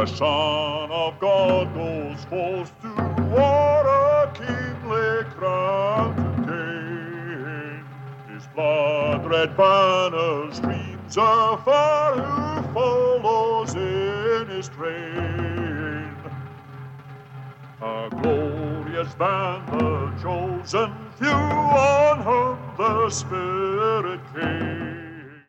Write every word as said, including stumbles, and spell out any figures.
The Son of God goes forth to war, a kingly crown to gain. His blood-red banner streams afar, who follows in his train. A glorious band, the chosen few, on whom the Spirit came.